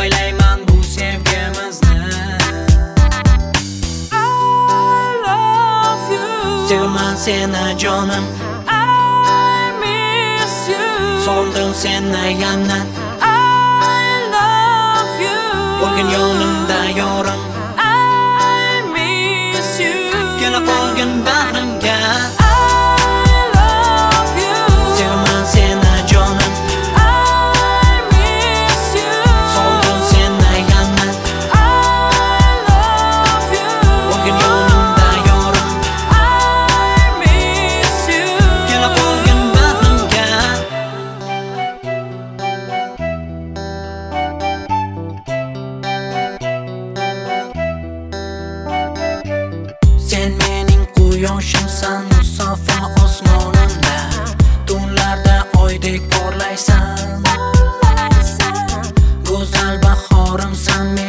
o'ylayman bu sevgimizni. I love you. Sevaman seni jonim, I miss you. sog'indim seni yana. I love you. Bo'lgin yonimda yorim, I miss you. kela qolgin bag'rimga. I love you. Sevaman seni jonim, I miss you. sog'indim seni yana. I love you. Bo'lgin yonimda yorim, I miss you. kela qolgin bag'rimga. Sen mening quyoshimsan, musaffo osmonimda. Tunlarda oydek porlaysan, go'zal bahorimsan.